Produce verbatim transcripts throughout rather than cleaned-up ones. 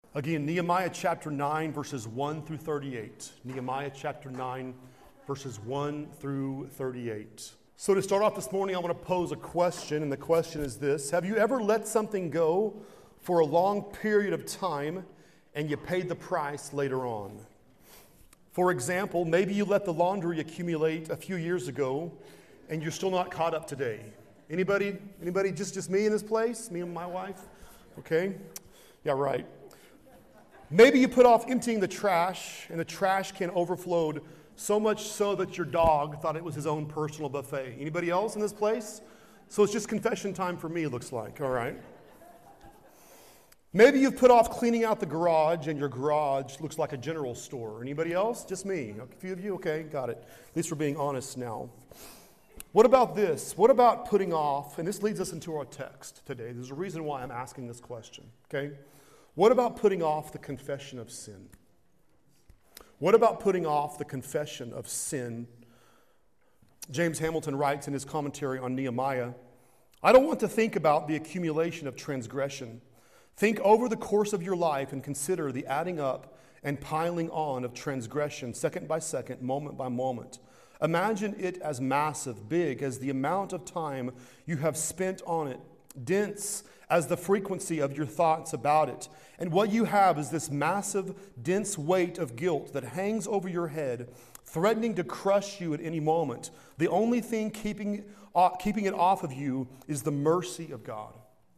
Again, Nehemiah chapter nine, verses one through thirty-eight. Nehemiah chapter nine, verses one through thirty-eight. So to start off this morning, I want to pose a question, and the question is this. Have you ever let something go for a long period of time and you paid the price later on? For example, maybe you let the laundry accumulate a few years ago and you're still not caught up today. Anybody? Anybody? Just, just me in this place? Me and my wife? Okay. Yeah, right. Maybe you put off emptying the trash, and the trash can overflowed so much so that your dog thought it was his own personal buffet. Anybody else in this place? So it's just confession time for me, it looks like. All right. Maybe you've put off cleaning out the garage, and your garage looks like a general store. Anybody else? Just me. A few of you? Okay, got it. At least we're being honest now. What about this? What about putting off, and this leads us into our text today. There's a reason why I'm asking this question, okay? What about putting off the confession of sin? What about putting off the confession of sin? James Hamilton writes in his commentary on Nehemiah, I don't want to think about the accumulation of transgression. Think over the course of your life and consider the adding up and piling on of transgression, second by second, moment by moment. Imagine it as massive, big as the amount of time you have spent on it, dense as the frequency of your thoughts about it. And what you have is this massive, dense weight of guilt that hangs over your head, threatening to crush you at any moment. The only thing keeping, uh, keeping it off of you is the mercy of God.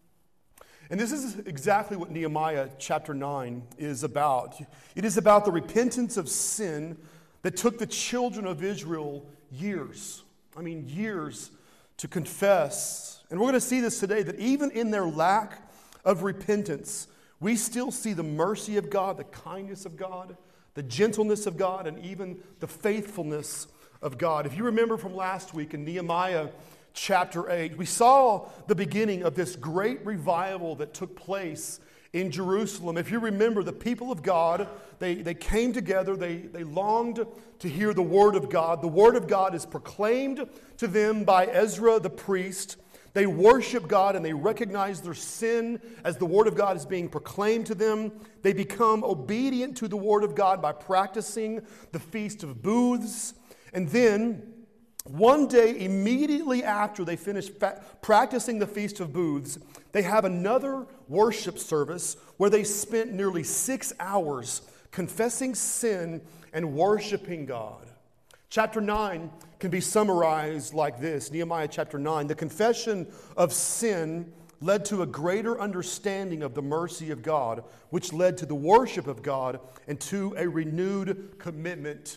And this is exactly what Nehemiah chapter nine is about. It is about the repentance of sin that took the children of Israel years, I mean years, to confess. And we're going to see this today, that even in their lack of repentance, we still see the mercy of God, the kindness of God, the gentleness of God, and even the faithfulness of God. If you remember from last week in Nehemiah chapter eight, we saw the beginning of this great revival that took place in Jerusalem. If you remember, the people of God, they, they came together, they, they longed to hear the word of God. The word of God is proclaimed to them by Ezra the priest. They worship God and they recognize their sin as the word of God is being proclaimed to them. They become obedient to the word of God by practicing the Feast of Booths. And then, one day, immediately after they finish fa- practicing the Feast of Booths, they have another worship service where they spent nearly six hours confessing sin and worshiping God. Chapter nine can be summarized like this, Nehemiah chapter nine. The confession of sin led to a greater understanding of the mercy of God, which led to the worship of God and to a renewed commitment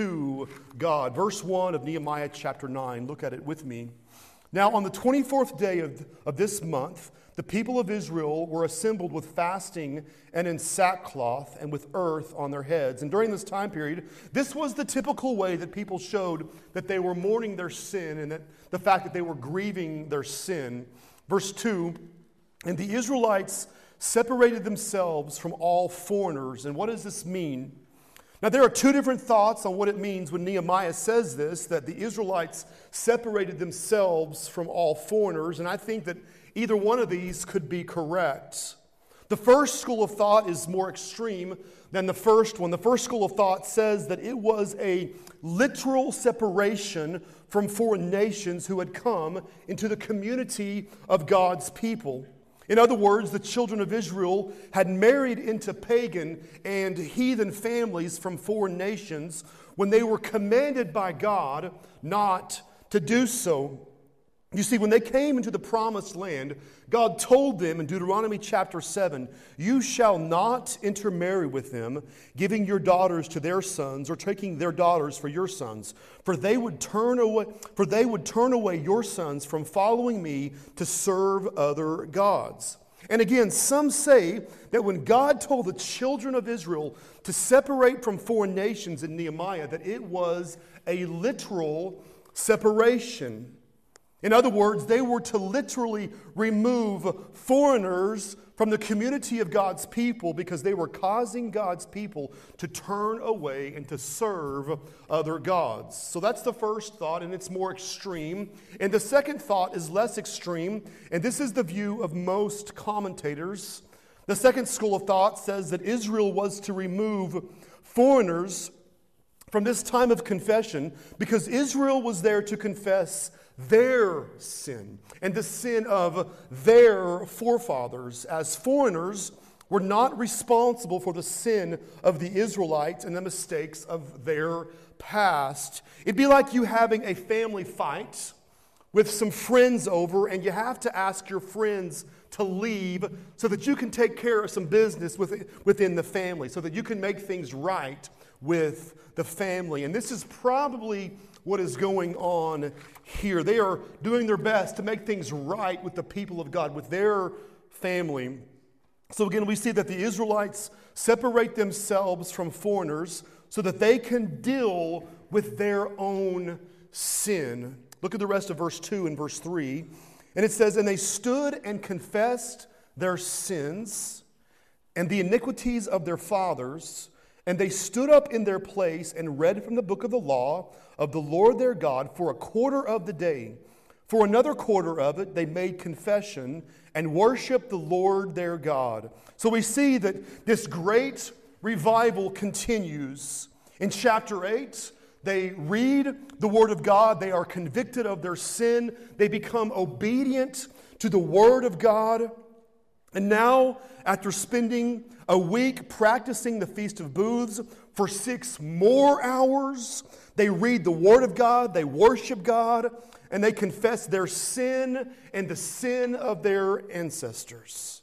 to God. Verse one of Nehemiah chapter nine, look at it with me. Now on the twenty-fourth day of, of this month, the people of Israel were assembled with fasting and in sackcloth and with earth on their heads. And during this time period, this was the typical way that people showed that they were mourning their sin and that the fact that they were grieving their sin. Verse two, and the Israelites separated themselves from all foreigners. And what does this mean? Now, there are two different thoughts on what it means when Nehemiah says this, that the Israelites separated themselves from all foreigners, and I think that either one of these could be correct. The first school of thought is more extreme than the first one. The first school of thought says that it was a literal separation from foreign nations who had come into the community of God's people. In other words, the children of Israel had married into pagan and heathen families from foreign nations when they were commanded by God not to do so. You see, when they came into the promised land, God told them in Deuteronomy chapter seven, you shall not intermarry with them, giving your daughters to their sons or taking their daughters for your sons, for they would turn away, for they would turn away your sons from following me to serve other gods. And again, some say that when God told the children of Israel to separate from foreign nations in Nehemiah, that it was a literal separation. In other words, they were to literally remove foreigners from the community of God's people because they were causing God's people to turn away and to serve other gods. So that's the first thought, and it's more extreme. And the second thought is less extreme, and this is the view of most commentators. The second school of thought says that Israel was to remove foreigners from this time of confession because Israel was there to confess their sin and the sin of their forefathers, as foreigners were not responsible for the sin of the Israelites and the mistakes of their past. It'd be like you having a family fight with some friends over, and you have to ask your friends to leave so that you can take care of some business within the family, so that you can make things right with the family. And this is probably what is going on here. They are doing their best to make things right with the people of God, with their family. So again, we see that the Israelites separate themselves from foreigners so that they can deal with their own sin. Look at the rest of verse two and verse three. And it says, "And they stood and confessed their sins and the iniquities of their fathers, and they stood up in their place and read from the book of the law of the Lord their God for a quarter of the day. For another quarter of it, they made confession and worshiped the Lord their God." So we see that this great revival continues. In chapter eight, they read the Word of God. They are convicted of their sin. They become obedient to the Word of God. And now, after spending a week practicing the Feast of Booths for six more hours, they read the Word of God, they worship God, and they confess their sin and the sin of their ancestors.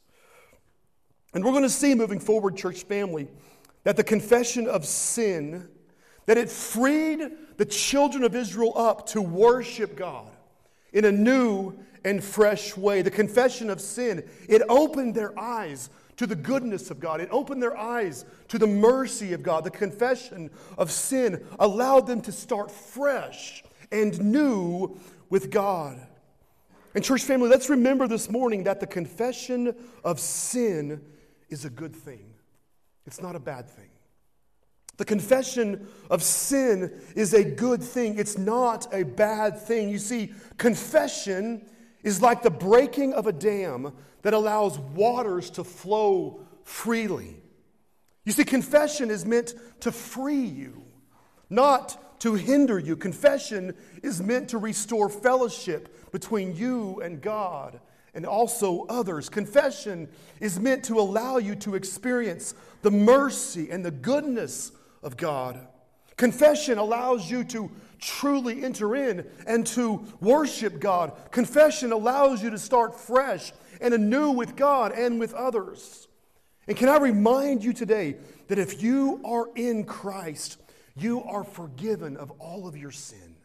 And we're going to see moving forward, church family, that the confession of sin, that it freed the children of Israel up to worship God in a new and fresh way. The confession of sin, it opened their eyes to the goodness of God. It opened their eyes to the mercy of God. The confession of sin allowed them to start fresh and new with God. And church family, let's remember this morning that the confession of sin is a good thing. It's not a bad thing. The confession of sin is a good thing. It's not a bad thing. You see, confession is like the breaking of a dam that allows waters to flow freely. You see, confession is meant to free you, not to hinder you. Confession is meant to restore fellowship between you and God and also others. Confession is meant to allow you to experience the mercy and the goodness of God. Confession allows you to truly enter in and to worship God. Confession allows you to start fresh and anew with God and with others. And can I remind you today that if you are in Christ, you are forgiven of all of your sin.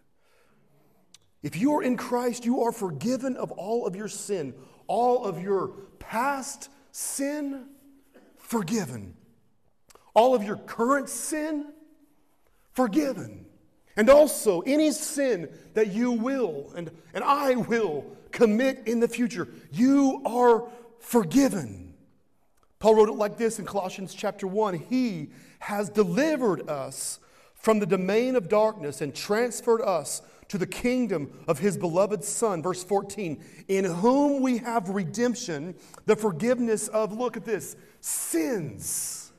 If you are in Christ, you are forgiven of all of your sin. All of your past sin, forgiven. All of your current sin, forgiven. And also any sin that you will and, and I will commit in the future, you are forgiven. Paul wrote it like this in Colossians chapter one. He has delivered us from the domain of darkness and transferred us to the kingdom of his beloved Son. Verse fourteen, in whom we have redemption, the forgiveness of, look at this, sins.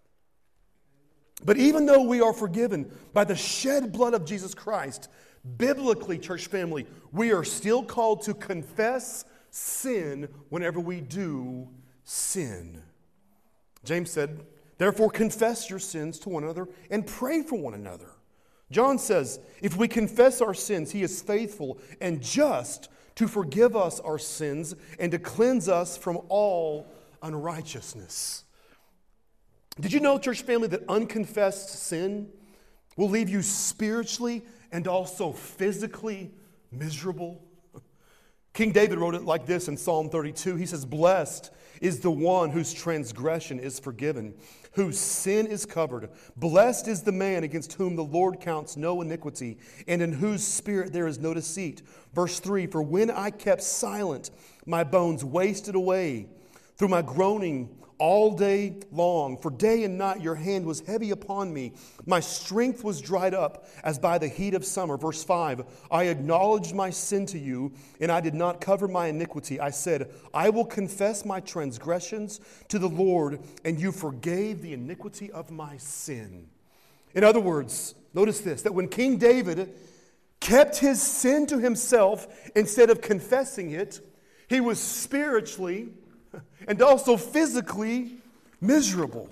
But even though we are forgiven by the shed blood of Jesus Christ, biblically, church family, we are still called to confess sin whenever we do sin. James said, therefore confess your sins to one another and pray for one another. John says, if we confess our sins, he is faithful and just to forgive us our sins and to cleanse us from all unrighteousness. Did you know, church family, that unconfessed sin will leave you spiritually and also physically miserable? King David wrote it like this in Psalm thirty-two. He says, blessed is the one whose transgression is forgiven, whose sin is covered. Blessed is the man against whom the Lord counts no iniquity, and in whose spirit there is no deceit. Verse three, for when I kept silent, my bones wasted away through my groaning all day long. For day and night your hand was heavy upon me. My strength was dried up as by the heat of summer. Verse five, I acknowledged my sin to you, and I did not cover my iniquity. I said, I will confess my transgressions to the Lord, and you forgave the iniquity of my sin. In other words, notice this, that when King David kept his sin to himself instead of confessing it, he was spiritually and also physically miserable.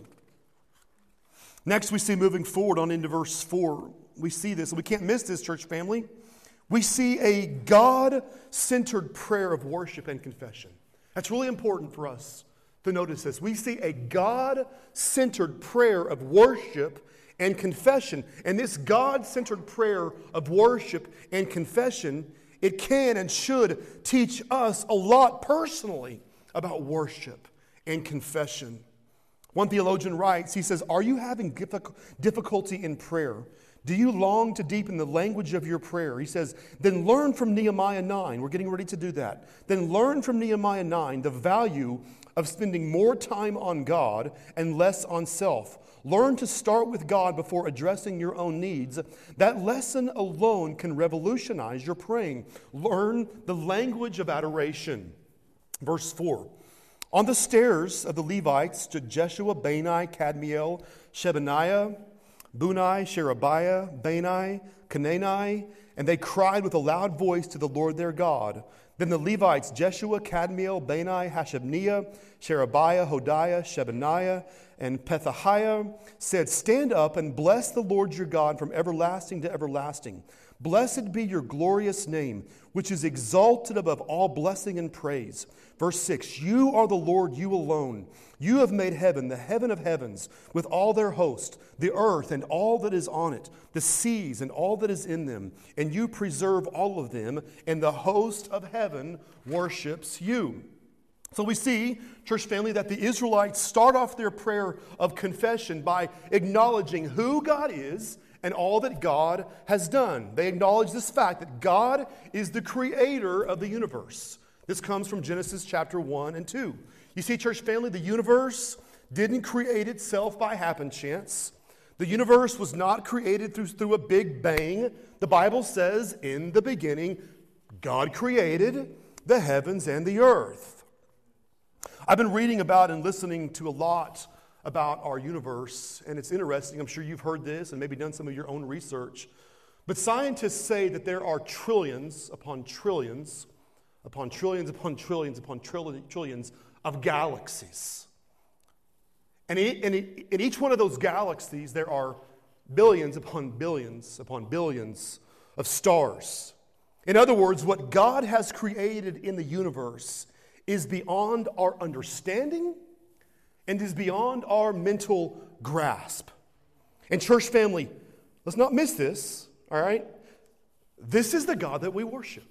Next, we see moving forward on into verse four, we see this, and we can't miss this, church family. We see a God-centered prayer of worship and confession. That's really important for us to notice this. We see a God-centered prayer of worship and confession. And this God-centered prayer of worship and confession, it can and should teach us a lot personally about worship and confession. One theologian writes, he says, are you having difficulty in prayer? Do you long to deepen the language of your prayer? He says, then learn from Nehemiah nine. We're getting ready to do that. Then learn from Nehemiah nine the value of spending more time on God and less on self. Learn to start with God before addressing your own needs. That lesson alone can revolutionize your praying. Learn the language of adoration. Verse four. On the stairs of the Levites stood Jeshua, Bani, Kadmiel, Shebaniah, Bunai, Sherebiah, Bani, Kenani, and they cried with a loud voice to the Lord their God. Then the Levites, Jeshua, Kadmiel, Bani, Hashabniah, Sherebiah, Hodiah, Shebaniah, and Pethahiah, said, stand up and bless the Lord your God from everlasting to everlasting. Blessed be your glorious name, which is exalted above all blessing and praise. Verse six, you are the Lord, you alone. You have made heaven, the heaven of heavens, with all their host, the earth and all that is on it, the seas and all that is in them, and you preserve all of them, and the host of heaven worships you. So we see, church family, that the Israelites start off their prayer of confession by acknowledging who God is and all that God has done. They acknowledge this fact that God is the creator of the universe. This comes from Genesis chapter one and two. You see, church family, the universe didn't create itself by happenstance. The universe was not created through, through a big bang. The Bible says, in the beginning, God created the heavens and the earth. I've been reading about and listening to a lot about our universe, and it's interesting. I'm sure you've heard this and maybe done some of your own research. But scientists say that there are trillions upon trillions upon trillions upon trillions upon trillions, trillions of galaxies. And in each one of those galaxies, there are billions upon billions upon billions of stars. In other words, what God has created in the universe is beyond our understanding and is beyond our mental grasp. And church family, let's not miss this, all right? This is the God that we worship.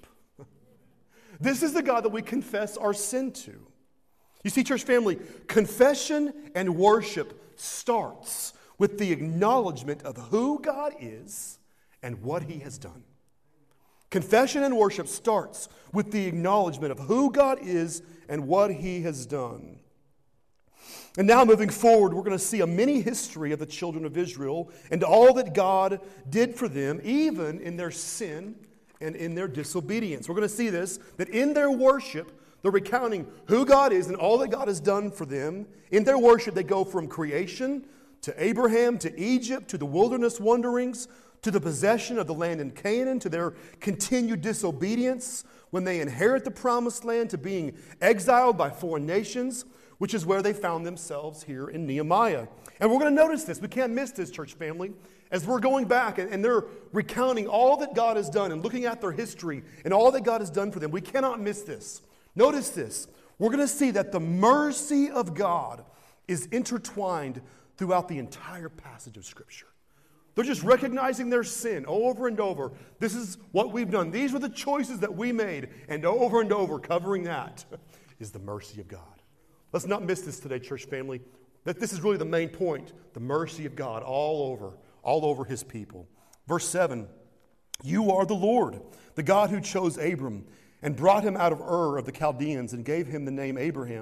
This is the God that we confess our sin to. You see, church family, confession and worship starts with the acknowledgement of who God is and what He has done. Confession and worship starts with the acknowledgement of who God is and what He has done. And now moving forward, we're going to see a mini history of the children of Israel and all that God did for them, even in their sin and in their disobedience. We're going to see this, that in their worship, they're recounting who God is and all that God has done for them. In their worship, they go from creation to Abraham, to Egypt, to the wilderness wanderings, to the possession of the land in Canaan, to their continued disobedience when they inherit the promised land, to being exiled by foreign nations, which is where they found themselves here in Nehemiah. And we're going to notice this. We can't miss this, church family. As we're going back and, and they're recounting all that God has done and looking at their history and all that God has done for them, we cannot miss this. Notice this. We're going to see that the mercy of God is intertwined throughout the entire passage of Scripture. They're just recognizing their sin over and over. This is what we've done. These were the choices that we made. And over and over, covering that is the mercy of God. Let's not miss this today, church family. That this is really the main point. The mercy of God all over, all over His people. Verse seven, you are the Lord, the God who chose Abram and brought him out of Ur of the Chaldeans and gave him the name Abraham.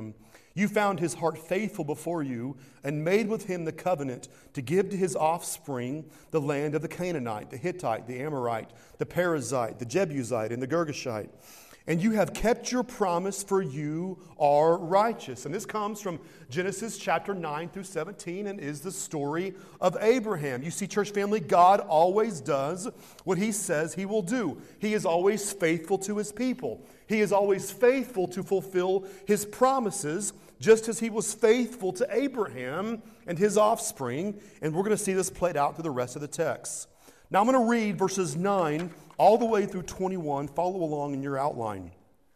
You found his heart faithful before you and made with him the covenant to give to his offspring the land of the Canaanite, the Hittite, the Amorite, the Perizzite, the Jebusite, and the Girgashite. And you have kept your promise, for you are righteous. And this comes from Genesis chapter nine through seventeen and is the story of Abraham. You see, church family, God always does what he says he will do. He is always faithful to his people. He is always faithful to fulfill his promises, just as he was faithful to Abraham and his offspring. And we're going to see this played out through the rest of the text. Now I'm going to read verses nine all the way through twenty-one. Follow along in your outline.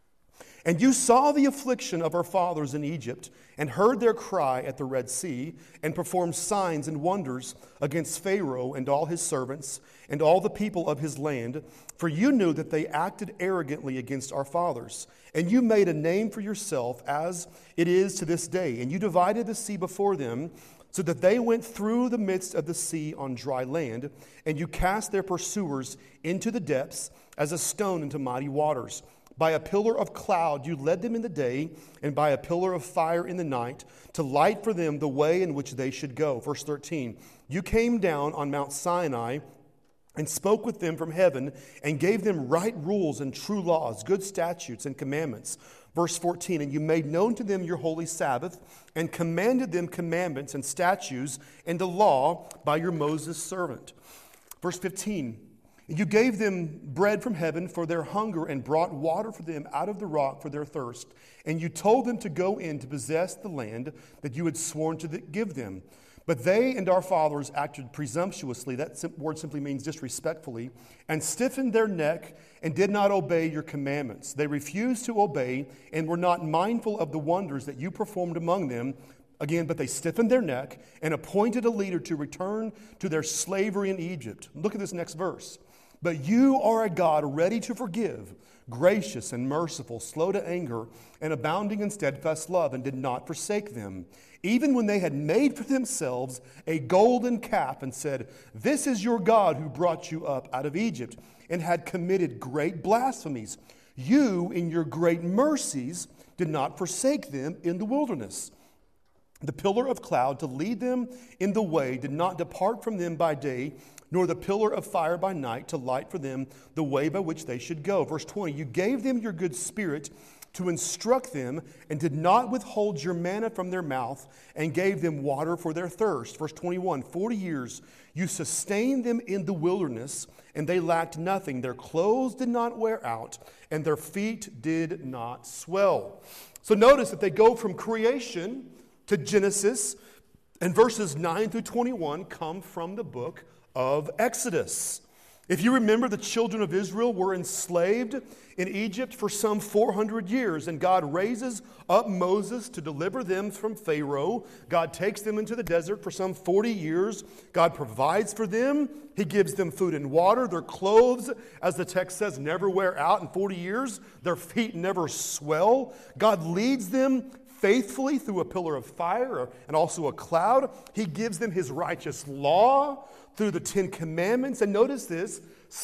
And you saw the affliction of our fathers in Egypt, and heard their cry at the Red Sea, and performed signs and wonders against Pharaoh and all his servants, and all the people of his land. For you knew that they acted arrogantly against our fathers. And you made a name for yourself, as it is to this day. And you divided the sea before them, so that they went through the midst of the sea on dry land, and you cast their pursuers into the depths as a stone into mighty waters. By a pillar of cloud you led them in the day, and by a pillar of fire in the night, to light for them the way in which they should go. Verse thirteen, you came down on Mount Sinai and spoke with them from heaven, and gave them right rules and true laws, good statutes and commandments. Verse fourteen, and you made known to them your holy Sabbath, and commanded them commandments and statutes and the law by your Moses servant. Verse fifteen, you gave them bread from heaven for their hunger, and brought water for them out of the rock for their thirst. And you told them to go in to possess the land that you had sworn to give them. But they and our fathers acted presumptuously, that word simply means disrespectfully, and stiffened their neck and did not obey your commandments. They refused to obey and were not mindful of the wonders that you performed among them. Again, but they stiffened their neck and appointed a leader to return to their slavery in Egypt. Look at this next verse. But you are a God ready to forgive, gracious and merciful, slow to anger, and abounding in steadfast love, and did not forsake them, even when they had made for themselves a golden calf and said, this is your God who brought you up out of Egypt, and had committed great blasphemies. You, in your great mercies, did not forsake them in the wilderness. The pillar of cloud to lead them in the way did not depart from them by day, nor the pillar of fire by night to light for them the way by which they should go. Verse twenty, you gave them your good spirit to instruct them, and did not withhold your manna from their mouth, and gave them water for their thirst. Verse twenty-one, forty years you sustained them in the wilderness, and they lacked nothing. Their clothes did not wear out, and their feet did not swell. So notice that they go from creation to Genesis, and verses nine through twenty-one come from the book of Exodus. If you remember, the children of Israel were enslaved in Egypt for some four hundred years, and God raises up Moses to deliver them from Pharaoh. God takes them into the desert for some forty years. God provides for them. He gives them food and water. Their clothes, as the text says, never wear out in forty years. Their feet never swell. God leads them faithfully through a pillar of fire and also a cloud. He gives them his righteous law through the Ten Commandments. And notice this,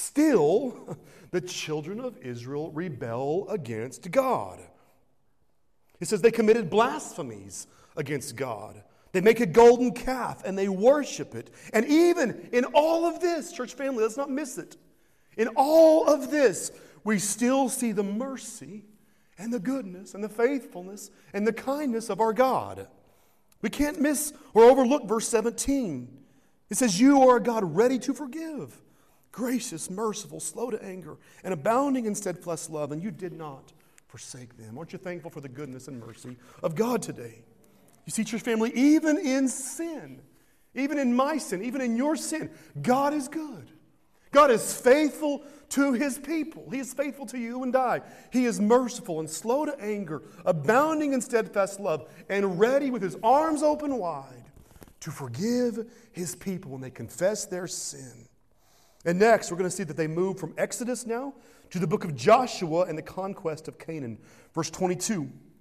still the children of Israel rebel against God. It says they committed blasphemies against God. They make a golden calf and they worship it. And even in all of this, church family, let's not miss it. In all of this, we still see the mercy and the goodness and the faithfulness and the kindness of our God. We can't miss or overlook verse seventeen. It says, you are a God ready to forgive, gracious, merciful, slow to anger, and abounding in steadfast love, and you did not forsake them. Aren't you thankful for the goodness and mercy of God today? You see, church family, even in sin, even in my sin, even in your sin, God is good. God is faithful to his people. He is faithful to you and I. He is merciful and slow to anger, abounding in steadfast love, and ready with his arms open wide to forgive his people when they confess their sin. And next, we're going to see that they move from Exodus now to the book of Joshua and the conquest of Canaan. Verse twenty-two,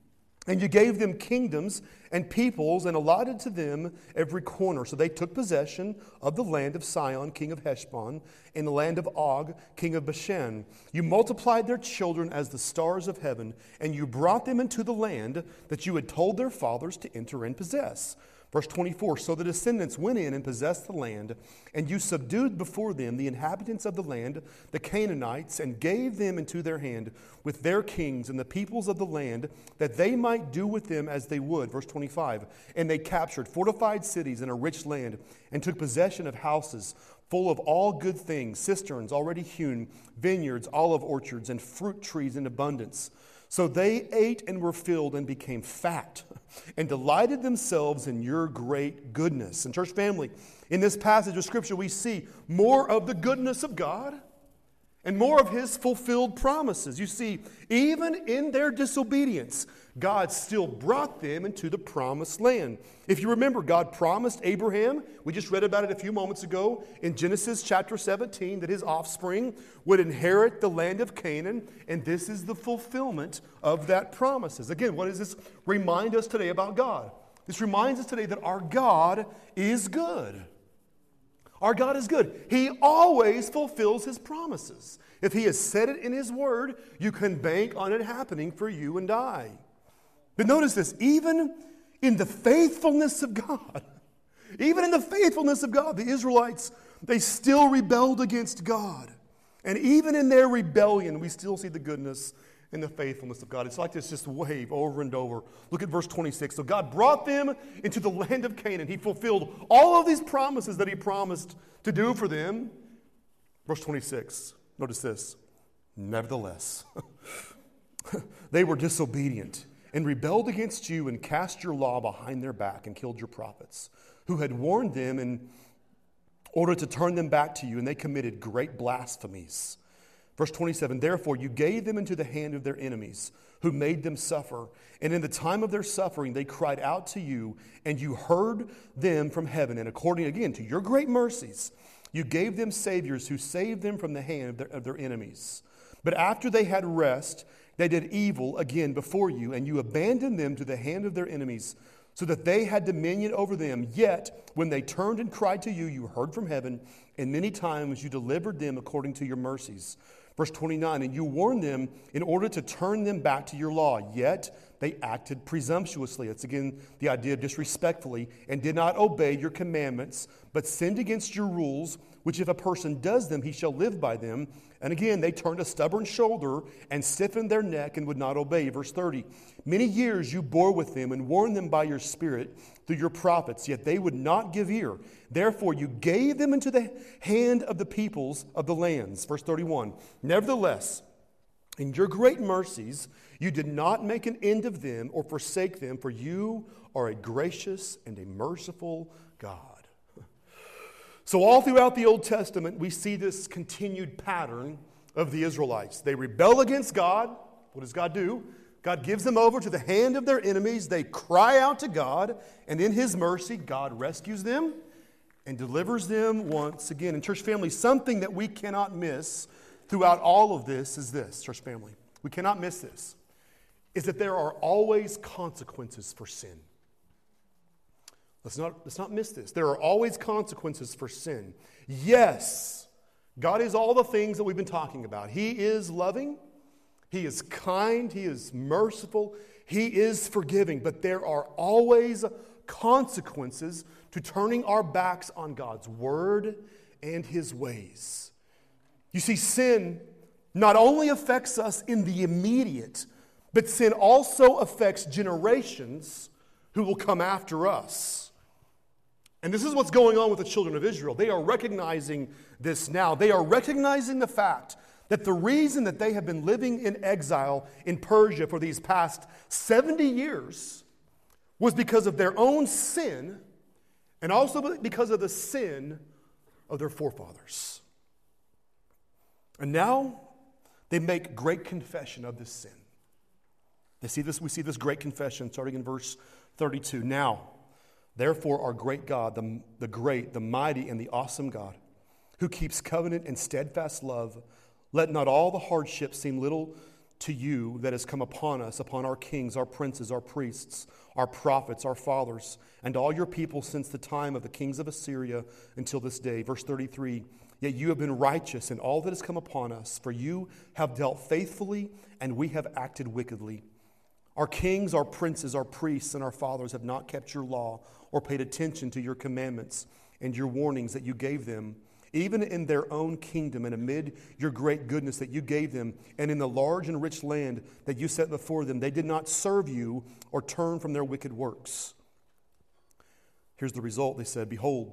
And you gave them kingdoms and peoples and allotted to them every corner. So they took possession of the land of Sihon, king of Heshbon, and the land of Og, king of Bashan. You multiplied their children as the stars of heaven, and you brought them into the land that you had told their fathers to enter and possess. Verse twenty-four, so the descendants went in and possessed the land, and you subdued before them the inhabitants of the land, the Canaanites, and gave them into their hand with their kings and the peoples of the land, that they might do with them as they would. Verse twenty-five, and they captured fortified cities and a rich land, and took possession of houses full of all good things, cisterns already hewn, vineyards, olive orchards, and fruit trees in abundance. So they ate and were filled and became fat and delighted themselves in your great goodness. And church family, in this passage of Scripture, we see more of the goodness of God and more of His fulfilled promises. You see, even in their disobedience, God still brought them into the promised land. If you remember, God promised Abraham, we just read about it a few moments ago in Genesis chapter seventeen, that his offspring would inherit the land of Canaan, and this is the fulfillment of that promises. Again, what does this remind us today about God? This reminds us today that our God is good. Our God is good. He always fulfills His promises. If He has said it in His Word, you can bank on it happening for you and I. But notice this, even in the faithfulness of God, even in the faithfulness of God, the Israelites, they still rebelled against God. And even in their rebellion, we still see the goodness and the faithfulness of God. It's like this just wave over and over. Look at verse twenty-six. So God brought them into the land of Canaan. He fulfilled all of these promises that He promised to do for them. Verse twenty-six, notice this. Nevertheless, they were disobedient and rebelled against you and cast your law behind their back and killed your prophets, who had warned them in order to turn them back to you, and they committed great blasphemies. Verse twenty-seven, therefore you gave them into the hand of their enemies, who made them suffer. And in the time of their suffering they cried out to you, and you heard them from heaven. And according, again, to your great mercies, you gave them saviors who saved them from the hand of their, of their enemies. But after they had rest, they did evil again before you, and you abandoned them to the hand of their enemies, so that they had dominion over them. Yet, when they turned and cried to you, you heard from heaven, and many times you delivered them according to your mercies. Verse twenty-nine, and you warned them in order to turn them back to your law. Yet they acted presumptuously. It's again the idea of disrespectfully, and did not obey your commandments, but sinned against your rules, which if a person does them, he shall live by them. And again, they turned a stubborn shoulder and stiffened their neck and would not obey. Verse thirty, many years you bore with them and warned them by your Spirit through your prophets, yet they would not give ear. Therefore you gave them into the hand of the peoples of the lands. Verse thirty-one, nevertheless, in your great mercies, you did not make an end of them or forsake them, for you are a gracious and a merciful God. So all throughout the Old Testament, we see this continued pattern of the Israelites. They rebel against God. What does God do? God gives them over to the hand of their enemies. They cry out to God, and in His mercy, God rescues them and delivers them once again. And church family, something that we cannot miss throughout all of this is this, church family. We cannot miss this, is that there are always consequences for sin. Let's not, let's not miss this. There are always consequences for sin. Yes, God is all the things that we've been talking about. He is loving. He is kind. He is merciful. He is forgiving. But there are always consequences to turning our backs on God's word and His ways. You see, sin not only affects us in the immediate, but sin also affects generations who will come after us. And this is what's going on with the children of Israel. They are recognizing this now. They are recognizing the fact that the reason that they have been living in exile in Persia for these past seventy years was because of their own sin and also because of the sin of their forefathers. And now they make great confession of this sin. They see this, we see this great confession starting in verse thirty-two. Now, therefore, our great God, the, the great, the mighty, and the awesome God, who keeps covenant and steadfast love, let not all the hardships seem little to you that has come upon us, upon our kings, our princes, our priests, our prophets, our fathers, and all your people since the time of the kings of Assyria until this day. Verse thirty-three, yet you have been righteous in all that has come upon us, for you have dealt faithfully, and we have acted wickedly. Our kings, our princes, our priests, and our fathers have not kept your law or paid attention to your commandments and your warnings that you gave them, even in their own kingdom and amid your great goodness that you gave them, and in the large and rich land that you set before them. They did not serve you or turn from their wicked works. Here's the result. They said, behold,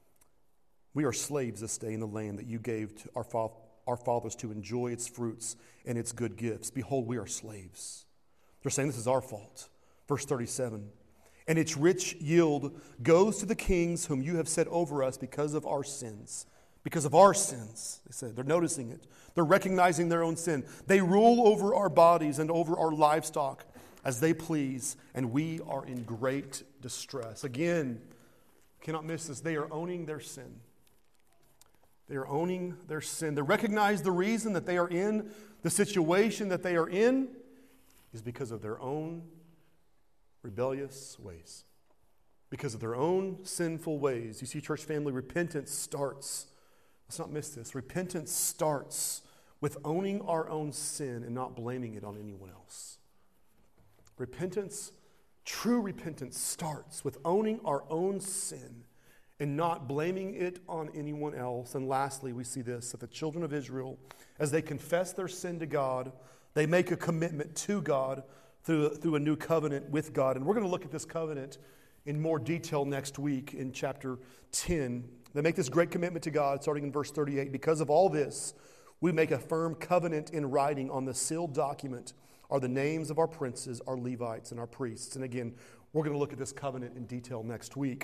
we are slaves this day in the land that you gave to our, fa- our fathers to enjoy its fruits and its good gifts. Behold, we are slaves. They're saying this is our fault. Verse thirty-seven, and its rich yield goes to the kings whom you have set over us because of our sins. Because of our sins, they said. They're noticing it. They're recognizing their own sin. They rule over our bodies and over our livestock as they please, and we are in great distress. Again, cannot miss this. They are owning their sin. They are owning their sin. They recognize the reason that they are in the situation that they are in is because of their own rebellious ways. Because of their own sinful ways. You see, church family, repentance starts, let's not miss this, repentance starts with owning our own sin and not blaming it on anyone else. Repentance, true repentance starts with owning our own sin and not blaming it on anyone else. And lastly, we see this, that the children of Israel, as they confess their sin to God, they make a commitment to God through, through a new covenant with God. And we're going to look at this covenant in more detail next week in chapter ten. They make this great commitment to God, starting in verse thirty-eight. Because of all this, we make a firm covenant in writing. On the sealed document are the names of our princes, our Levites, and our priests. And again, we're going to look at this covenant in detail next week.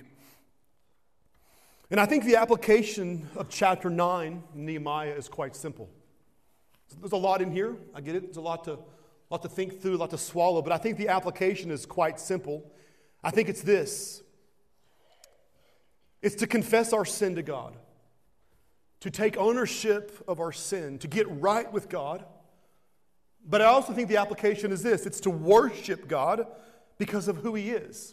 And I think the application of chapter nine, Nehemiah, is quite simple. There's a lot in here. I get it. There's a lot to, lot to think through, a lot to swallow. But I think the application is quite simple. I think it's this. It's to confess our sin to God. To take ownership of our sin. To get right with God. But I also think the application is this. It's to worship God because of who He is.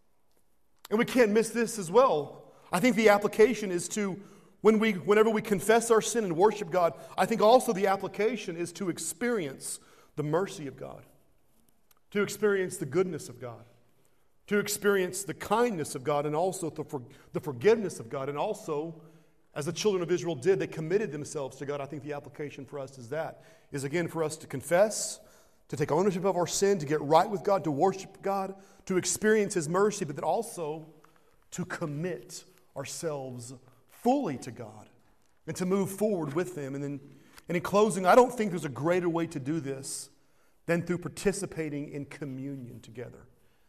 And we can't miss this as well. I think the application is to When we, whenever we confess our sin and worship God, I think also the application is to experience the mercy of God, to experience the goodness of God, to experience the kindness of God, and also the, for, the forgiveness of God. And also, as the children of Israel did, they committed themselves to God. I think the application for us is that, is again for us to confess, to take ownership of our sin, to get right with God, to worship God, to experience His mercy, but then also to commit ourselves fully to God and to move forward with Him. And then, and in closing, I don't think there's a greater way to do this than through participating in communion together.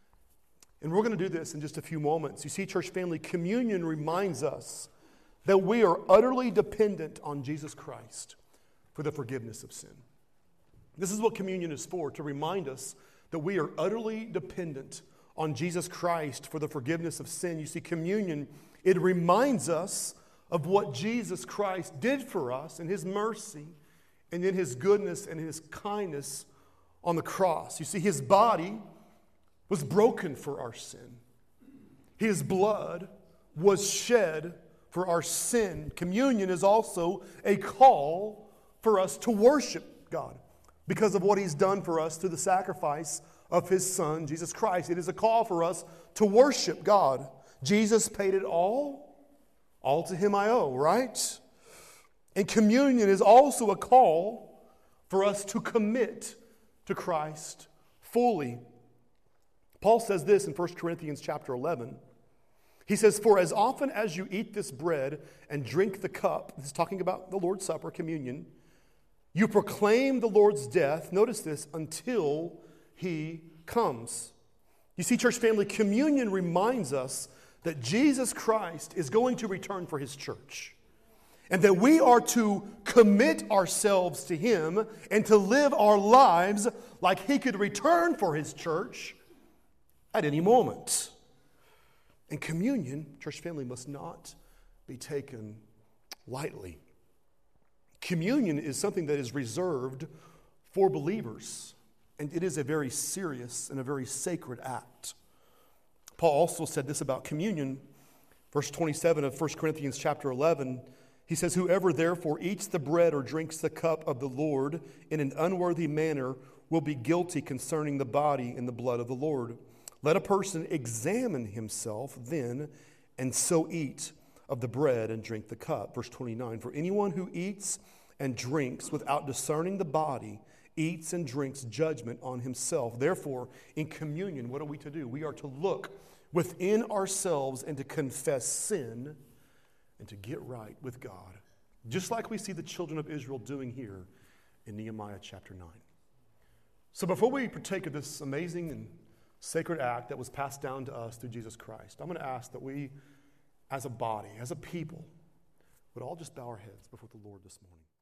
And we're going to do this in just a few moments. You see, church family, communion reminds us that we are utterly dependent on Jesus Christ for the forgiveness of sin. This is what communion is for, to remind us that we are utterly dependent on Jesus Christ for the forgiveness of sin. You see, communion, it reminds us of what Jesus Christ did for us in His mercy and in His goodness and His kindness on the cross. You see, His body was broken for our sin. His blood was shed for our sin. Communion is also a call for us to worship God because of what He's done for us through the sacrifice of His Son, Jesus Christ. It is a call for us to worship God. Jesus paid it all. All to Him I owe, right? And communion is also a call for us to commit to Christ fully. Paul says this in First Corinthians chapter eleven. He says, for as often as you eat this bread and drink the cup, this is talking about the Lord's Supper, communion, you proclaim the Lord's death, notice this, until He comes. You see, church family, communion reminds us that Jesus Christ is going to return for His church. And that we are to commit ourselves to Him and to live our lives like He could return for His church at any moment. And communion, church family, must not be taken lightly. Communion is something that is reserved for believers, and it is a very serious and a very sacred act. Paul also said this about communion. Verse twenty-seven of First Corinthians chapter eleven, he says, "Whoever therefore eats the bread or drinks the cup of the Lord in an unworthy manner will be guilty concerning the body and the blood of the Lord. Let a person examine himself then, and so eat of the bread and drink the cup." Verse twenty-nine, "For anyone who eats and drinks without discerning the body eats and drinks judgment on himself. Therefore, in communion, what are we to do? We are to look within ourselves and to confess sin and to get right with God, just like we see the children of Israel doing here in Nehemiah chapter nine. So before we partake of this amazing and sacred act that was passed down to us through Jesus Christ, I'm going to ask that we, as a body, as a people, would all just bow our heads before the Lord this morning.